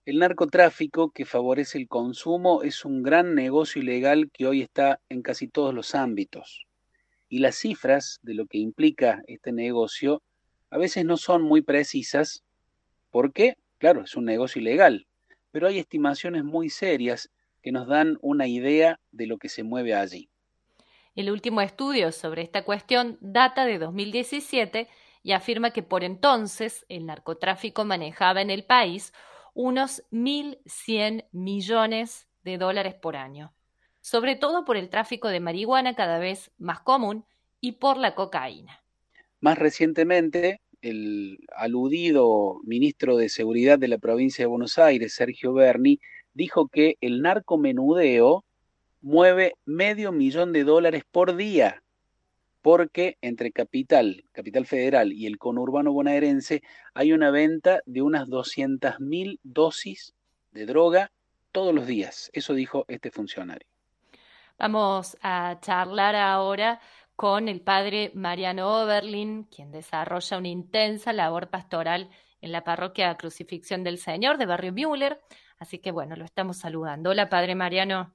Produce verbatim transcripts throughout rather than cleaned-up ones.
El narcotráfico que favorece el consumo es un gran negocio ilegal que hoy está en casi todos los ámbitos. Y las cifras de lo que implica este negocio a veces no son muy precisas porque, claro, es un negocio ilegal, pero hay estimaciones muy serias que nos dan una idea de lo que se mueve allí. El último estudio sobre esta cuestión data de dos mil diecisiete y afirma que por entonces el narcotráfico manejaba en el país unos mil cien millones de dólares por año, sobre todo por el tráfico de marihuana cada vez más común y por la cocaína. Más recientemente, el aludido ministro de Seguridad de la provincia de Buenos Aires, Sergio Berni, dijo que el narcomenudeo mueve medio millón de dólares por día, porque entre Capital, Capital Federal y el conurbano bonaerense hay una venta de unas doscientas mil dosis de droga todos los días. Eso dijo este funcionario. Vamos a charlar ahora con el padre Mariano Oberlin, quien desarrolla una intensa labor pastoral en la parroquia Crucifixión del Señor de Barrio Müller. Así que bueno, lo estamos saludando. Hola, padre Mariano.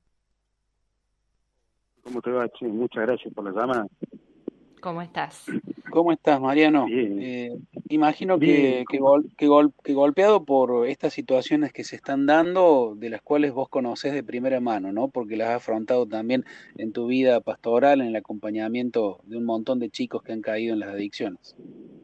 ¿Cómo te va, Che? Muchas gracias por la llamada. ¿Cómo estás? ¿Cómo estás, Mariano? Bien, Eh, imagino bien. que, que, ¿Cómo? gol, que, gol, que golpeado por estas situaciones que se están dando, de las cuales vos conocés de primera mano, ¿no? Porque las has afrontado también en tu vida pastoral, en el acompañamiento de un montón de chicos que han caído en las adicciones.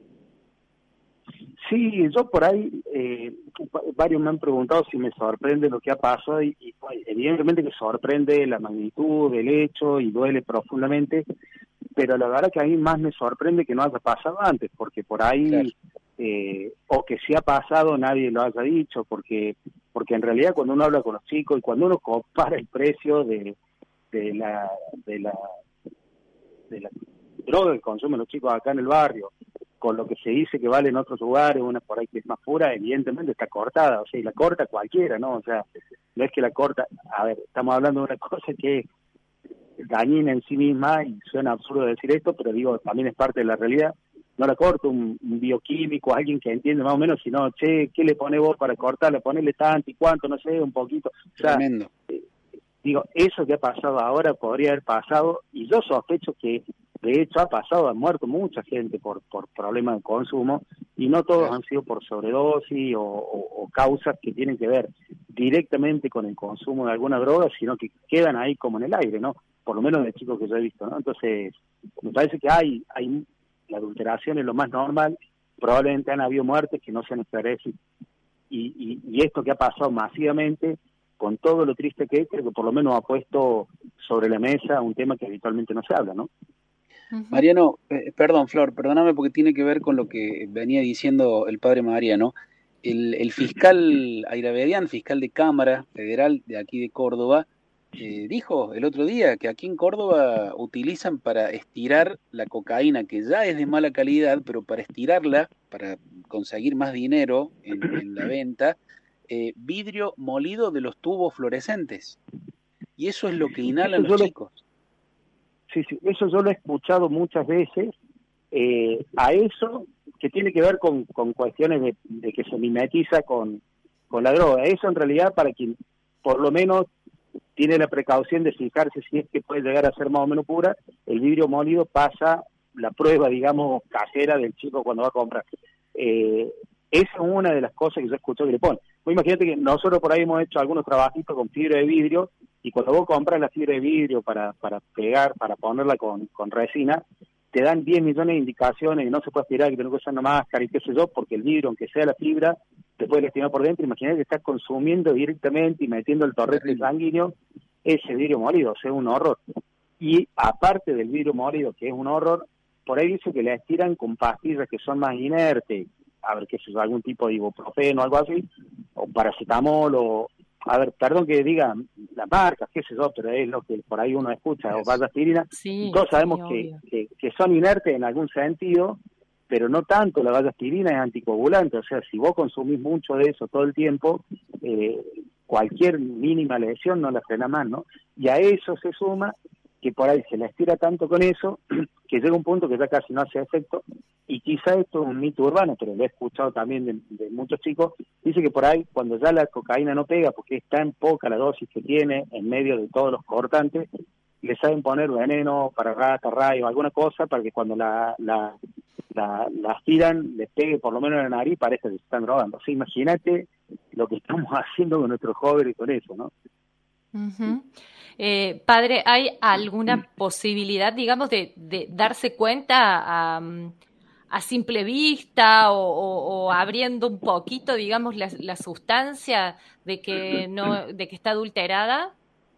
Sí, yo por ahí, eh, varios me han preguntado si me sorprende lo que ha pasado y, y pues, evidentemente que sorprende la magnitud del hecho y duele profundamente, pero la verdad que a mí más me sorprende que no haya pasado antes, porque por Claro, ahí, eh, o que si ha pasado nadie lo haya dicho, porque porque en realidad cuando uno habla con los chicos y cuando uno compara el precio de, de la de la de la droga que consumen los chicos acá en el barrio, con lo que se dice que vale en otros lugares, una por ahí que es más pura, evidentemente está cortada, o sea, y la corta cualquiera, ¿no? O sea, no es que la corta, a ver, estamos hablando de una cosa que es dañina en sí misma, y suena absurdo decir esto, pero digo, también es parte de la realidad. No la corta un, un bioquímico, alguien que entiende más o menos, sino, che, ¿qué le pone vos para cortarle? Ponerle tanto y cuánto, no sé, un poquito. O sea, tremendo. eh, digo, eso que ha pasado ahora podría haber pasado, y yo sospecho que de hecho ha pasado, ha muerto mucha gente por, por problemas de consumo, y no todos Claro. han sido por sobredosis o, o, o causas que tienen que ver directamente con el consumo de alguna droga, sino que quedan ahí como en el aire, ¿no? Por lo menos de chicos que yo he visto, ¿no? Entonces, me parece que hay, hay la adulteración es lo más normal, probablemente han habido muertes que no se han esclarecido, y, y, y esto que ha pasado masivamente, con todo lo triste que es, creo que por lo menos ha puesto sobre la mesa un tema que habitualmente no se habla, ¿no? Ujú. Mariano, eh, perdón, Flor, perdóname porque tiene que ver con lo que venía diciendo el padre Mariano. El, el fiscal Airavedian, fiscal de Cámara Federal de aquí de Córdoba, eh, dijo el otro día que aquí en Córdoba utilizan para estirar la cocaína, que ya es de mala calidad, pero para estirarla, para conseguir más dinero en, en la venta, eh, vidrio molido de los tubos fluorescentes. Y eso es lo que inhalan Eso los yo lo, chicos. sí, sí, eso yo lo he escuchado muchas veces, eh, a eso que tiene que ver con, con cuestiones de, de que se mimetiza con, con la droga. Eso en realidad para quien por lo menos tiene la precaución de fijarse si es que puede llegar a ser más o menos pura, el vidrio molido pasa la prueba, digamos, casera del chico cuando va a comprar. Eh, esa es una de las cosas que yo escucho que le ponen. Pues imagínate que nosotros por ahí hemos hecho algunos trabajitos con fibra de vidrio, y cuando vos compras la fibra de vidrio para, para pegar, para ponerla con, con resina, te dan diez millones de indicaciones y no se puede aspirar, que tenés que usar una máscara y qué sé yo, porque el vidrio, aunque sea la fibra, te puede lastimar por dentro. Imagínate que estás consumiendo directamente y metiendo el torrente Terrible. sanguíneo ese vidrio molido, o sea, es un horror. Y aparte del vidrio molido, que es un horror, por ahí dice que la estiran con pastillas que son más inertes, a ver, qué sé yo, algún tipo de ibuprofeno o algo así, o paracetamol, o, a ver, perdón que diga las marcas, qué sé yo, pero es lo que por ahí uno escucha, o Eso. vallaspirina, y Sí, todos sabemos sí, que, obvio. que, que son inertes en algún sentido, pero no tanto. La vallaspirina es anticoagulante, o sea, si vos consumís mucho de eso todo el tiempo, eh, cualquier mínima lesión no la frena más, ¿no? Y a eso se suma que por ahí se la estira tanto con eso, que llega un punto que ya casi no hace efecto, y quizá esto es un mito urbano, pero lo he escuchado también de, de muchos chicos, dice que por ahí cuando ya la cocaína no pega, porque es tan poca la dosis que tiene en medio de todos los cortantes, le saben poner veneno para rata, rayo, alguna cosa, para que cuando la, la, la, la aspiran, les pegue por lo menos en la nariz, parece que se están drogando. O sea, imagínate lo que estamos haciendo con nuestros jóvenes con eso, ¿no? Uh-huh. Eh, padre, ¿hay alguna posibilidad, digamos, de, de darse cuenta a, a simple vista o, o, o abriendo un poquito, digamos, la, la sustancia de que no, de que está adulterada?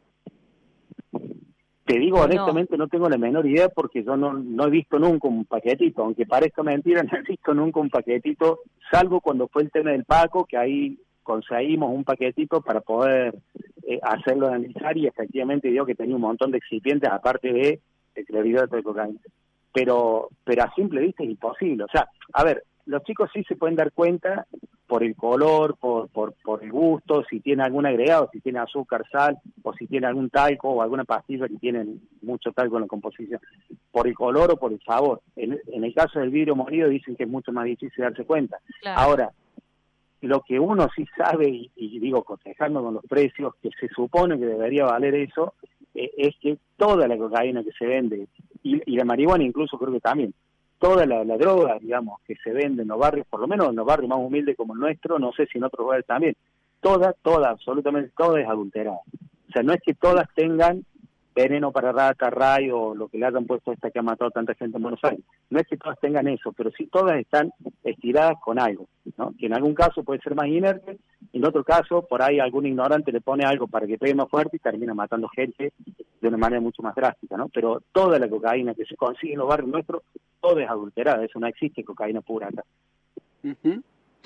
Te digo honestamente, no? no tengo la menor idea porque yo no, no he visto nunca un paquetito, aunque parezca mentira, no he visto nunca un paquetito, salvo cuando fue el tema del Paco, que ahí conseguimos un paquetito para poder eh, hacerlo analizar y efectivamente dio que tenía un montón de excipientes aparte de, de clorhidrato de cocaína. Pero, pero a simple vista es imposible. O sea, a ver, los chicos sí se pueden dar cuenta por el color, por, por, por el gusto, si tiene algún agregado, si tiene azúcar, sal, o si tiene algún talco o alguna pastilla que tienen mucho talco en la composición, por el color o por el sabor. En, en el caso del vidrio molido dicen que es mucho más difícil darse cuenta. Claro. Ahora, lo que uno sí sabe, y, y digo, cotejando con los precios, que se supone que debería valer eso, eh, es que toda la cocaína que se vende, y, y la marihuana incluso creo que también, toda la, la droga, digamos, que se vende en los barrios, por lo menos en los barrios más humildes como el nuestro, no sé si en otros lugares también, toda, toda, absolutamente toda es adulterada. O sea, no es que todas tengan veneno para rata, rayo, o lo que le hayan puesto a esta que ha matado a tanta gente en Buenos Aires. No es que todas tengan eso, pero sí todas están estiradas con algo, ¿no? Que en algún caso puede ser más inerte, en otro caso, por ahí algún ignorante le pone algo para que pegue más fuerte y termina matando gente de una manera mucho más drástica, ¿no? Pero toda la cocaína que se consigue en los barrios nuestros, toda es adulterada, eso no existe cocaína pura acá. Uh-huh.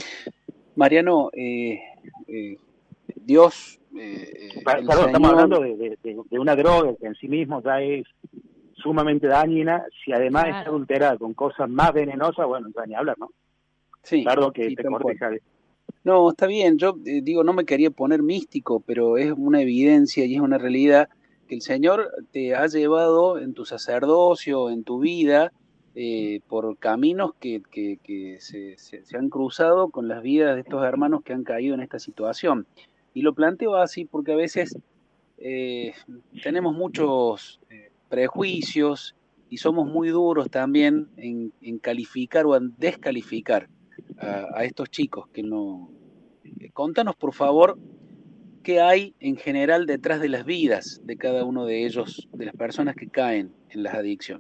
Mariano, eh, eh, Dios... Eh, Perdón, señor... estamos hablando de, de, de una droga que en sí mismo ya es sumamente dañina, si además claro. está adulterada con cosas más venenosas, bueno, ya ni hablar, ¿no? Sí. Claro que sí, te corteja. No, está bien, yo eh, digo, no me quería poner místico, pero es una evidencia y es una realidad que el Señor te ha llevado en tu sacerdocio, en tu vida, eh, por caminos que, que, que se, se, se han cruzado con las vidas de estos hermanos que han caído en esta situación. Y lo planteo así porque a veces eh, tenemos muchos eh, prejuicios y somos muy duros también en, en calificar o en descalificar a, a estos chicos que no... Eh, contanos por favor qué hay en general detrás de las vidas de cada uno de ellos, de las personas que caen en las adicciones.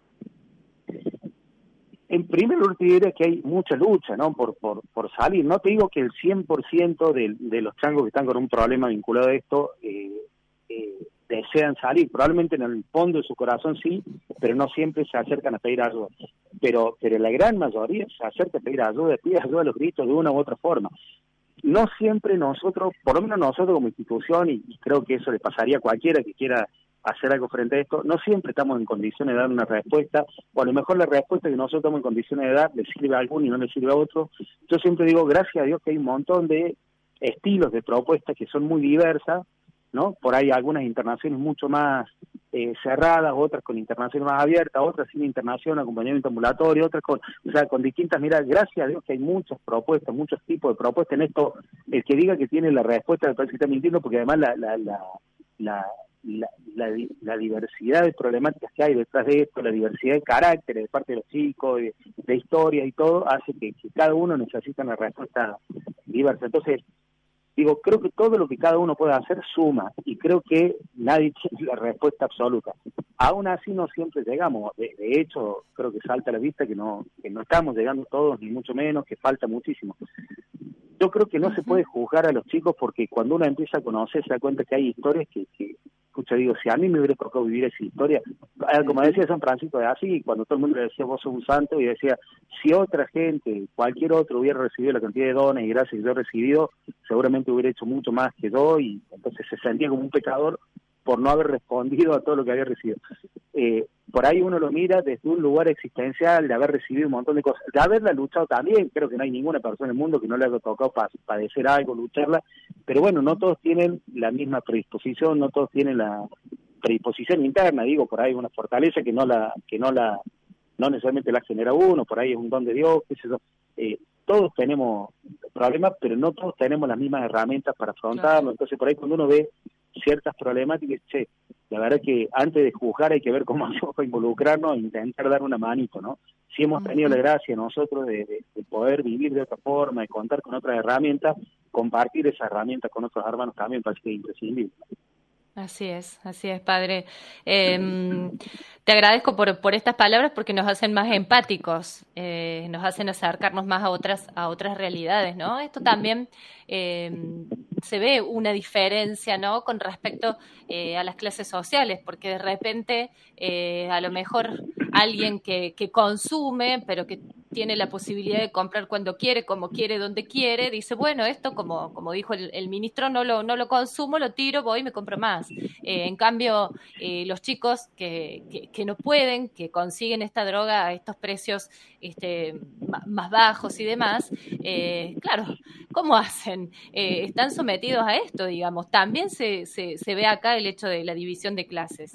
En primer lugar te diría que hay mucha lucha, ¿no? Por, por, por salir. No te digo que el cien por ciento de, de los changos que están con un problema vinculado a esto eh, eh, desean salir. Probablemente en el fondo de su corazón sí, pero no siempre se acercan a pedir ayuda. Pero, pero la gran mayoría se acerca a pedir ayuda, pide ayuda a los gritos de una u otra forma. No siempre nosotros, por lo menos nosotros como institución, y, y creo que eso le pasaría a cualquiera que quiera hacer algo frente a esto, no siempre estamos en condiciones de dar una respuesta, o a lo mejor la respuesta que nosotros estamos en condiciones de dar le sirve a alguno y no le sirve a otro. Yo siempre digo, gracias a Dios que hay un montón de estilos de propuestas que son muy diversas, ¿no? Por ahí algunas internaciones mucho más eh, cerradas, otras con internaciones más abiertas, otras sin internación, acompañamiento ambulatorio, otras con, o sea, con distintas miradas. Gracias a Dios que hay muchas propuestas, muchos tipos de propuestas en esto. El que diga que tiene la respuesta me parece que está mintiendo, porque además la, la, la, la La, la, la diversidad de problemáticas que hay detrás de esto, la diversidad de caracteres de parte de los chicos, de, de historias y todo, hace que, que cada uno necesita una respuesta diversa. Entonces, digo, creo que todo lo que cada uno pueda hacer suma, y creo que nadie tiene la respuesta absoluta. Aún así no siempre llegamos, de, de hecho, creo que salta a la vista que no, que no estamos llegando todos, ni mucho menos, que falta muchísimo. Yo creo que no uh-huh. se puede juzgar a los chicos, porque cuando uno empieza a conocer se da cuenta que hay historias que, que escucha, digo, si a mí me hubiera tocado vivir esa historia, como decía San Francisco de Asís, cuando todo el mundo le decía vos sos un santo, y decía, si otra gente, cualquier otro hubiera recibido la cantidad de dones y gracias que yo he recibido, seguramente hubiera hecho mucho más que yo, y entonces se sentía como un pecador por no haber respondido a todo lo que había recibido. Eh, por ahí uno lo mira desde un lugar existencial, de haber recibido un montón de cosas, de haberla luchado también. Creo que no hay ninguna persona en el mundo que no le haya tocado padecer algo, lucharla, pero bueno, no todos tienen la misma predisposición, no todos tienen la predisposición interna, digo, por ahí una fortaleza que no la que no la no necesariamente la genera uno, por ahí es un don de Dios, qué sé yo. Eh, todos tenemos problemas, pero no todos tenemos las mismas herramientas para afrontarlo. Claro. Entonces, por ahí cuando uno ve ciertas problemáticas, che, la verdad que antes de juzgar hay que ver cómo hacemos para involucrarnos e intentar dar una manito, ¿no? Si hemos tenido la gracia nosotros de, de, de poder vivir de otra forma, de contar con otras herramientas, compartir esas herramientas con otros hermanos también parece que es imprescindible. Así es, así es, padre. Eh, te agradezco por, por estas palabras porque nos hacen más empáticos, eh, nos hacen acercarnos más a otras, a otras realidades, ¿no? Esto también eh, se ve una diferencia, ¿no? Con respecto eh, a las clases sociales, porque de repente eh, a lo mejor alguien que, que consume, pero que tiene la posibilidad de comprar cuando quiere, como quiere, donde quiere, dice, bueno, esto, como, como dijo el, el ministro, no lo, no lo consumo, lo tiro, voy y me compro más. Eh, en cambio, eh, los chicos que, que, que no pueden, que consiguen esta droga a estos precios este, más bajos y demás, eh, claro, ¿cómo hacen? Eh, están sometidos a esto, digamos. También se, se, se ve acá el hecho de la división de clases.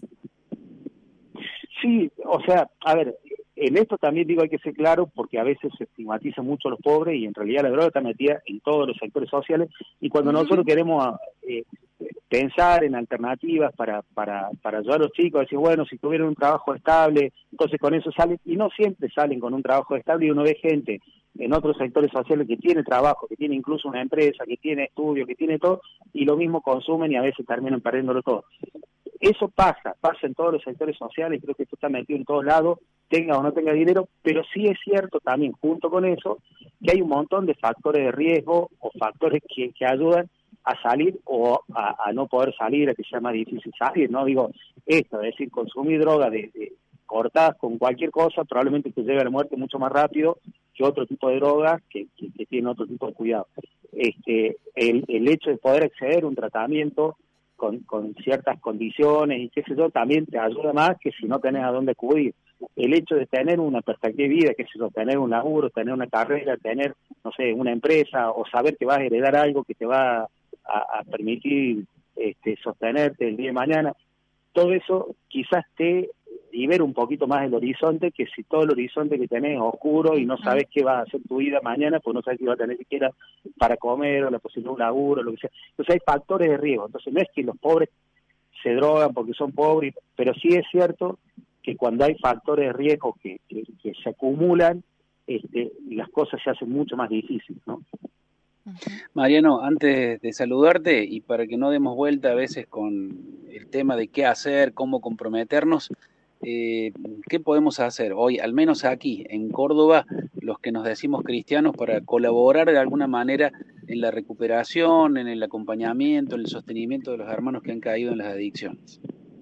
Sí, o sea, a ver, en esto también digo hay que ser claro porque a veces se estigmatiza mucho a los pobres y en realidad la droga está metida en todos los sectores sociales y cuando uh-huh. nosotros queremos eh, pensar en alternativas para, para, para ayudar a los chicos, decir, bueno, si tuvieran un trabajo estable, entonces con eso salen, y no siempre salen con un trabajo estable y uno ve gente en otros sectores sociales que tiene trabajo, que tiene incluso una empresa, que tiene estudio, que tiene todo, y lo mismo consumen y a veces terminan perdiéndolo todo. Eso pasa, pasa en todos los sectores sociales, creo que esto está metido en todos lados, tenga o no tenga dinero, pero sí es cierto también, junto con eso, que hay un montón de factores de riesgo o factores que, que ayudan a salir o a, a no poder salir, a que sea más difícil salir, ¿no? Digo, esto, es decir, consumir droga de, de cortadas con cualquier cosa, probablemente te lleve a la muerte mucho más rápido que otro tipo de drogas que, que, que tiene otro tipo de cuidado. Este, el, el hecho de poder acceder a un tratamiento con, con ciertas condiciones y qué sé yo, también te ayuda más que si no tenés a dónde acudir. El hecho de tener una perspectiva de vida, qué sé yo, tener un laburo, tener una carrera, tener, no sé, una empresa, o saber que vas a heredar algo que te va a, a permitir este, sostenerte el día de mañana, todo eso quizás te libera un poquito más el horizonte que si todo el horizonte que tenés es oscuro y no sabes qué va a hacer tu vida mañana, pues no sabes qué va a tener siquiera para comer o la posibilidad de un laburo, lo que sea. Entonces hay factores de riesgo. Entonces no es que los pobres se drogan porque son pobres, pero sí es cierto que cuando hay factores de riesgo que, que, que se acumulan, este, las cosas se hacen mucho más difíciles, ¿no? Mariano, antes de saludarte y para que no demos vuelta a veces con el tema de qué hacer, cómo comprometernos, eh, ¿qué podemos hacer hoy, al menos aquí en Córdoba, los que nos decimos cristianos, para colaborar de alguna manera en la recuperación, en el acompañamiento, en el sostenimiento de los hermanos que han caído en las adicciones?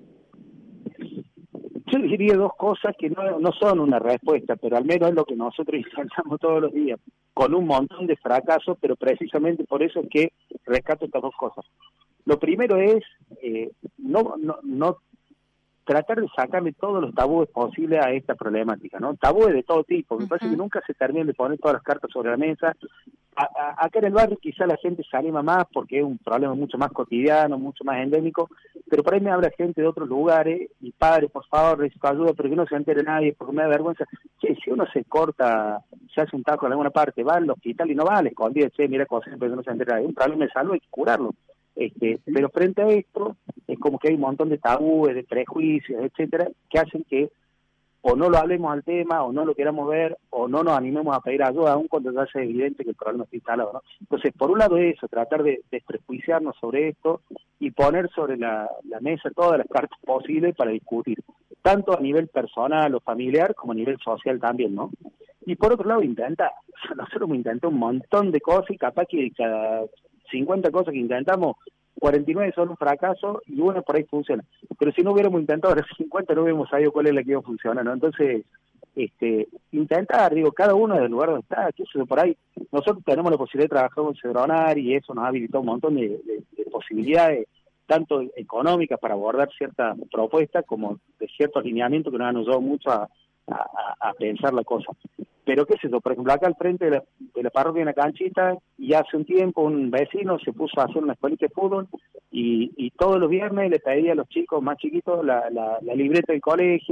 Yo diría dos cosas que no, no son una respuesta, pero al menos es lo que nosotros intentamos todos los días, con un montón de fracasos, pero precisamente por eso es que rescato estas dos cosas. Lo primero es eh, no, no, no tratar de sacarle todos los tabúes posibles a esta problemática, ¿no? Tabúes de todo tipo, me uh-huh. parece que nunca se terminan de poner todas las cartas sobre la mesa. A, a, acá en el barrio quizá la gente se anima más porque es un problema mucho más cotidiano, mucho más endémico, pero por ahí me habla gente de otros lugares y padre, por favor, necesito ayuda, pero que no se entere nadie porque me da vergüenza. Che, si uno se corta, se hace un taco en alguna parte, va al hospital y no va al escondido, che, mira cosas, pero no se entere nadie. Un problema de salud hay que curarlo. Este, pero frente a esto es como que hay un montón de tabúes, de prejuicios, etcétera, que hacen que o no lo hablemos al tema, o no lo queramos ver, o no nos animemos a pedir ayuda, aun cuando ya sea evidente que el problema está instalado, ¿no? Entonces, por un lado eso, tratar de desprejuiciarnos sobre esto y poner sobre la, la mesa todas las cartas posibles para discutir, tanto a nivel personal o familiar como a nivel social también, ¿no? Y por otro lado, intentar, nosotros hemos intentado un montón de cosas y capaz que cada cincuenta cosas que intentamos, cuarenta y nueve son un fracaso y una por ahí funciona. Pero si no hubiéramos intentado las cincuenta, no hubiéramos sabido cuál es la que iba a funcionar, ¿no? Entonces, este, intentar, digo, cada uno del lugar donde está, que eso por ahí, nosotros tenemos la posibilidad de trabajar con Cedronar y eso nos ha habilitado un montón de, de, de posibilidades, tanto económicas para abordar ciertas propuestas como de ciertos alineamientos que nos han ayudado mucho a, a, a pensar la cosa. Pero qué es eso, por ejemplo, acá al frente de la, de la parroquia hay una canchita y hace un tiempo un vecino se puso a hacer una escuelita de fútbol y, y todos los viernes le pedía a los chicos más chiquitos la, la, la libreta del colegio,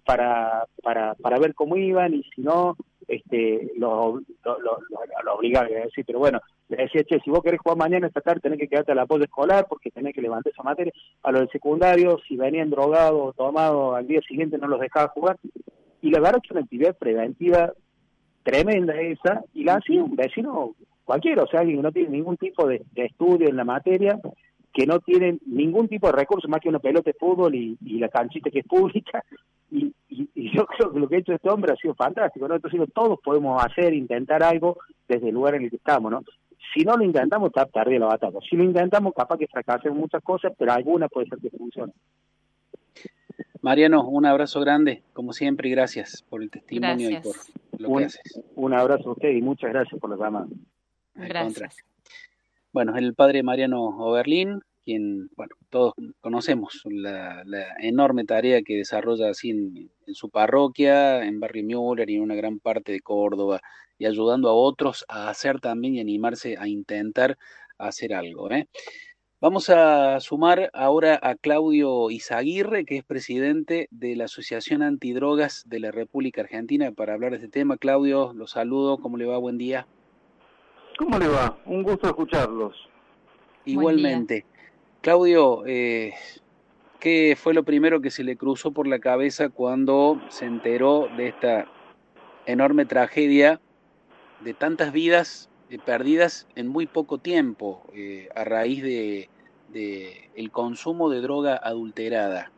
para, para, para ver cómo iban, y si no, este, lo, lo, lo, lo, lo obligaba a decir, pero bueno, le decía, che, si vos querés jugar mañana esta tarde tenés que quedarte al apoyo escolar porque tenés que levantar esa materia. A los del secundario, si venían drogados o tomados al día siguiente, no los dejaba jugar. Y la verdad es que una actividad preventiva tremenda esa, y la hacía un vecino cualquiera, o sea, alguien que no tiene ningún tipo de, de estudio en la materia, que no tiene ningún tipo de recurso más que una pelota de fútbol y, y la canchita que es pública, y, y, y yo creo que lo que ha hecho este hombre ha sido fantástico, ¿no? Entonces todos podemos hacer, intentar algo desde el lugar en el que estamos, ¿no? Si no lo intentamos, está perdida la batalla. Si lo intentamos, capaz que fracasemos muchas cosas, pero alguna puede ser que funcione. Mariano, un abrazo grande, como siempre, y gracias por el testimonio Gracias. y por lo un, que haces. Un abrazo a usted y muchas gracias por la llamada. Gracias. Bueno, el padre Mariano Oberlin, quien, bueno, todos conocemos la, la enorme tarea que desarrolla así en, en su parroquia, en Barrio Müller y en una gran parte de Córdoba, y ayudando a otros a hacer también y animarse a intentar hacer algo, ¿eh? Vamos a sumar ahora a Claudio Izaguirre, que es presidente de la Asociación Antidrogas de la República Argentina, para hablar de este tema. Claudio, los saludo, ¿cómo le va? Buen día. ¿Cómo le va? Un gusto escucharlos. Igualmente. Claudio, eh, ¿qué fue lo primero que se le cruzó por la cabeza cuando se enteró de esta enorme tragedia de tantas vidas eh, perdidas en muy poco tiempo eh, a raíz de, de el consumo de droga adulterada?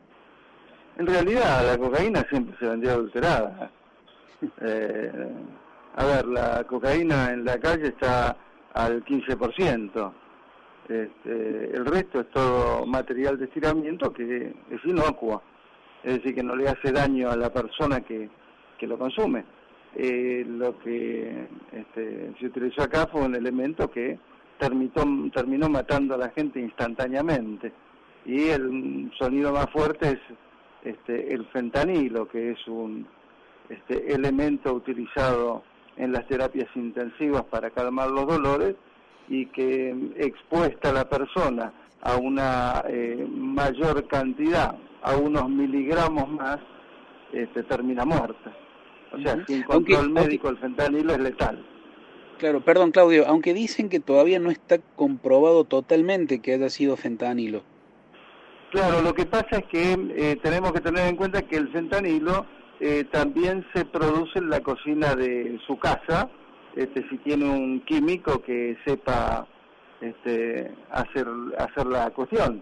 En realidad la cocaína siempre se vendía adulterada. Eh, a ver, la cocaína en la calle está al quince por ciento. Este, el resto es todo material de estiramiento que es inocuo, es decir, que no le hace daño a la persona que, que lo consume. Eh, lo que este, se utilizó acá fue un elemento que terminó, terminó matando a la gente instantáneamente, y el sonido más fuerte es este, el fentanilo, que es un este, elemento utilizado en las terapias intensivas para calmar los dolores, y que expuesta a la persona a una eh, mayor cantidad, a unos miligramos más, este, termina muerta. O sea, sin control aunque, médico aunque, el fentanilo es letal. Claro, perdón Claudio, aunque dicen que todavía no está comprobado totalmente que haya sido fentanilo. Claro, lo que pasa es que eh, tenemos que tener en cuenta que el fentanilo eh, también se produce en la cocina de su casa, Este, si tiene un químico que sepa este, hacer hacer la cuestión.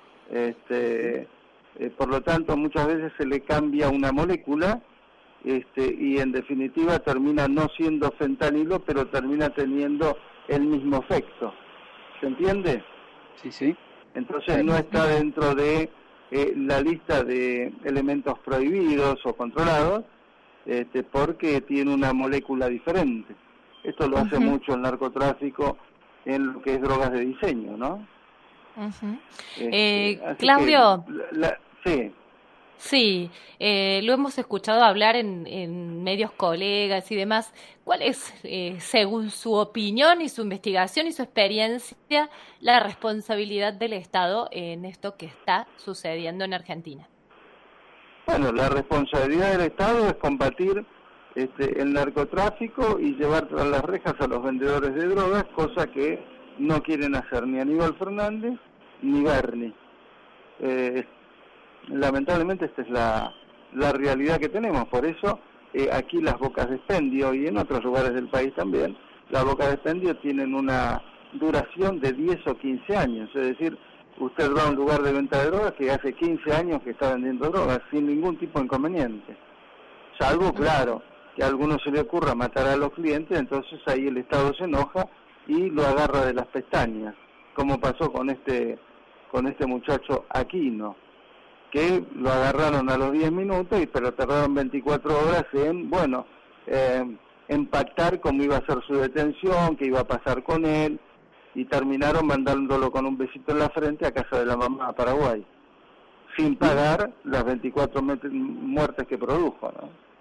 Este, eh, por lo tanto, muchas veces se le cambia una molécula este, y en definitiva termina no siendo fentanilo, pero termina teniendo el mismo efecto. ¿Se entiende? Sí, sí. Entonces no está dentro de eh, la lista de elementos prohibidos o controlados, este, porque tiene una molécula diferente. Esto lo hace uh-huh. mucho el narcotráfico en lo que es drogas de diseño, ¿no? Uh-huh. Este, eh, Claudio. La, la, sí. Sí, eh, lo hemos escuchado hablar en, en medios colegas y demás. ¿Cuál es, eh, según su opinión y su investigación y su experiencia, la responsabilidad del Estado en esto que está sucediendo en Argentina? Bueno, la responsabilidad del Estado es combatir Este, el narcotráfico y llevar tras las rejas a los vendedores de drogas, cosa que no quieren hacer ni Aníbal Fernández ni Bernie. Eh, lamentablemente esta es la, la realidad que tenemos, por eso eh, aquí las bocas de expendio y en otros lugares del país también, las bocas de expendio tienen una duración de diez o quince años, es decir, usted va a un lugar de venta de drogas que hace quince años que está vendiendo drogas sin ningún tipo de inconveniente, salvo, claro, que a alguno se le ocurra matar a los clientes, entonces ahí el Estado se enoja y lo agarra de las pestañas, como pasó con este con este muchacho Aquino, que lo agarraron a los diez minutos, y pero tardaron veinticuatro horas en, bueno, eh, en pactar cómo iba a ser su detención, qué iba a pasar con él, y terminaron mandándolo con un besito en la frente a casa de la mamá a Paraguay, sin pagar las veinticuatro muertes que produjo, ¿no?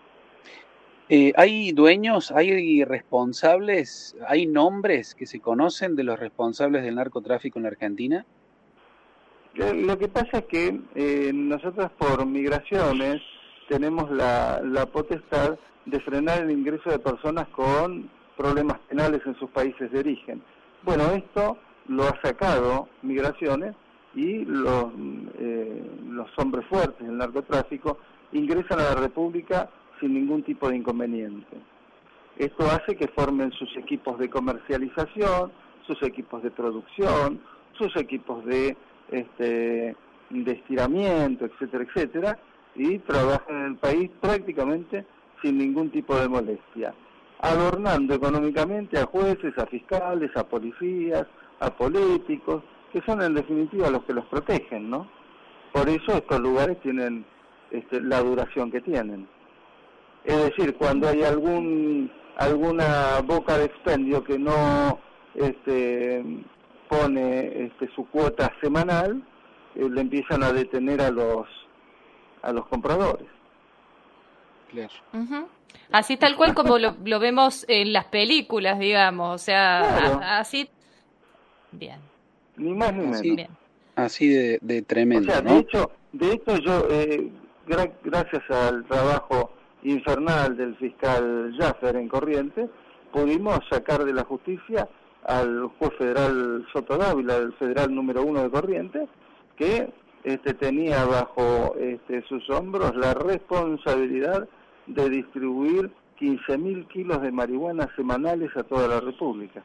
Eh, ¿Hay dueños, hay responsables, hay nombres que se conocen de los responsables del narcotráfico en la Argentina? Lo que pasa es que eh, nosotros por migraciones tenemos la, la potestad de frenar el ingreso de personas con problemas penales en sus países de origen. Bueno, esto lo ha sacado migraciones y los, eh, los hombres fuertes del narcotráfico ingresan a la República sin ningún tipo de inconveniente. Esto hace que formen sus equipos de comercialización, sus equipos de producción, sus equipos de, este, de estiramiento, etcétera, etcétera, y trabajan en el país prácticamente sin ningún tipo de molestia, adornando económicamente a jueces, a fiscales, a policías, a políticos, que son en definitiva los que los protegen, ¿no? Por eso estos lugares tienen este, la duración que tienen. Es decir, cuando hay algún alguna boca de expendio que no este, pone este, su cuota semanal, eh, le empiezan a detener a los a los compradores. Claro. Uh-huh. Así tal cual como lo, lo vemos en las películas, digamos, o sea, claro. a, así. Bien. Ni más ni menos. Así, Bien. así de, de tremendo, o sea, ¿no? De hecho, de hecho yo, eh, gra- gracias al trabajo infernal del fiscal Jaffer en Corrientes, pudimos sacar de la justicia al juez federal Soto Dávila, el federal número uno de Corrientes, que este, tenía bajo este, sus hombros la responsabilidad de distribuir quince mil kilos de marihuana semanales a toda la República.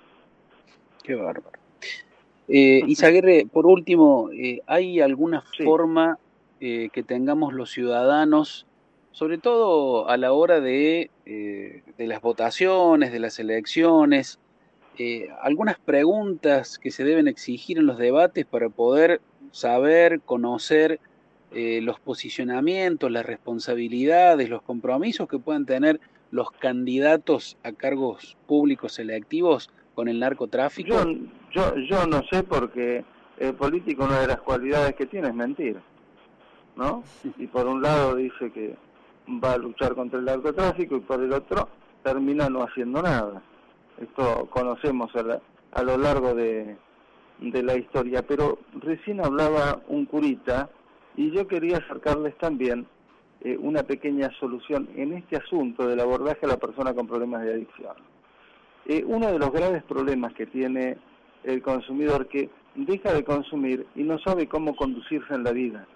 Qué bárbaro. Eh, Izaguirre, por último, eh, ¿hay alguna sí. forma eh, que tengamos los ciudadanos, sobre todo a la hora de, eh, de las votaciones, de las elecciones, eh, algunas preguntas que se deben exigir en los debates para poder saber, conocer eh, los posicionamientos, las responsabilidades, los compromisos que puedan tener los candidatos a cargos públicos electivos con el narcotráfico? Yo, yo, yo no sé, porque el político, una de las cualidades que tiene es mentir, ¿no? Y por un lado dice que va a luchar contra el narcotráfico y por el otro termina no haciendo nada. Esto conocemos a, la, a lo largo de, de la historia, pero recién hablaba un curita y yo quería acercarles también eh, una pequeña solución en este asunto del abordaje a la persona con problemas de adicción. Eh, uno de los graves problemas que tiene el consumidor, que deja de consumir y no sabe cómo conducirse en la vida.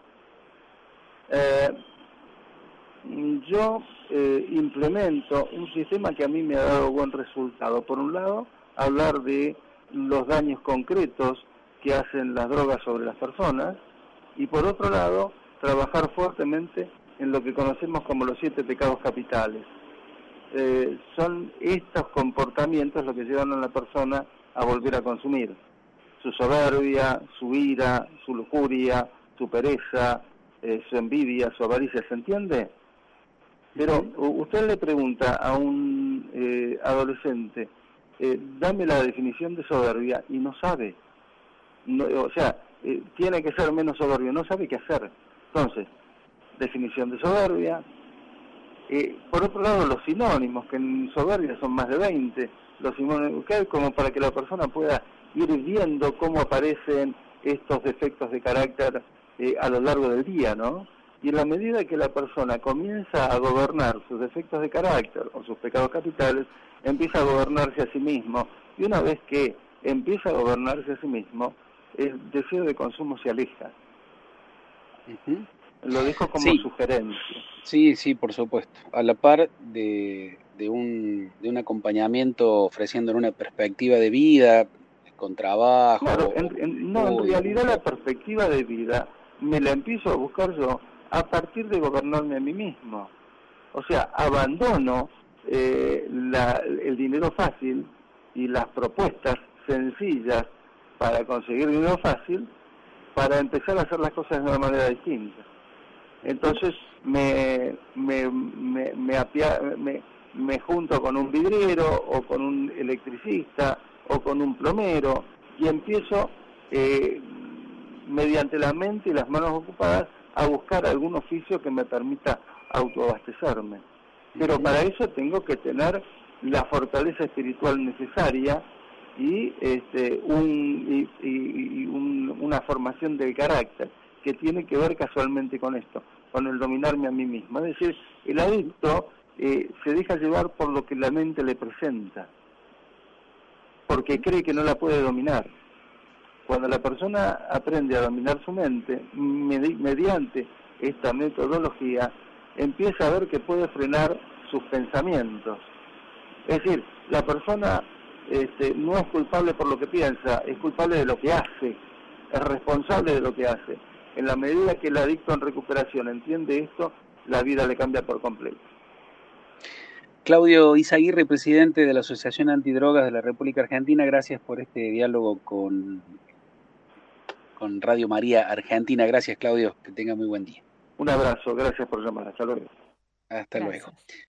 Eh, yo eh, implemento un sistema que a mí me ha dado buen resultado. Por un lado, hablar de los daños concretos que hacen las drogas sobre las personas, y por otro lado, trabajar fuertemente en lo que conocemos como los siete pecados capitales. Eh, son estos comportamientos los que llevan a la persona a volver a consumir. Su soberbia, su ira, su lujuria, su pereza, eh, su envidia, su avaricia, ¿se entiende? Pero usted le pregunta a un eh, adolescente, eh, dame la definición de soberbia, y no sabe. No, o sea, eh, tiene que ser menos soberbio, no sabe qué hacer. Entonces, definición de soberbia. Eh, por otro lado, los sinónimos, que en soberbia son más de veinte, los sinónimos, como para que la persona pueda ir viendo cómo aparecen estos defectos de carácter eh, a lo largo del día, ¿no? Y en la medida que la persona comienza a gobernar sus defectos de carácter o sus pecados capitales, empieza a gobernarse a sí mismo. Y una vez que empieza a gobernarse a sí mismo, el deseo de consumo se aleja. Uh-huh. Lo dejo como sí. sugerencia. Sí, sí, por supuesto. A la par de, de, un, de un acompañamiento ofreciéndole una perspectiva de vida, con trabajo. Claro, en, en, no, en realidad la perspectiva de vida me la empiezo a buscar yo a partir de gobernarme a mí mismo. O sea, abandono eh, la, el dinero fácil y las propuestas sencillas para conseguir dinero fácil, para empezar a hacer las cosas de una manera distinta. Entonces me me me me, apia, me me junto con un vidriero o con un electricista o con un plomero y empiezo eh, mediante la mente y las manos ocupadas a buscar algún oficio que me permita autoabastecerme. Pero para eso tengo que tener la fortaleza espiritual necesaria y este un y, y, y un, una formación del carácter que tiene que ver casualmente con esto, con el dominarme a mí mismo. Es decir, el adicto eh, se deja llevar por lo que la mente le presenta, porque cree que no la puede dominar. Cuando la persona aprende a dominar su mente, med- mediante esta metodología, empieza a ver que puede frenar sus pensamientos. Es decir, la persona este, no es culpable por lo que piensa, es culpable de lo que hace, es responsable de lo que hace. En la medida que el adicto en recuperación entiende esto, la vida le cambia por completo. Claudio Izaguirre, presidente de la Asociación Antidrogas de la República Argentina, gracias por este diálogo con, con Radio María Argentina. Gracias, Claudio, que tenga muy buen día. Un abrazo, gracias por llamar, hasta luego. Hasta Gracias. luego.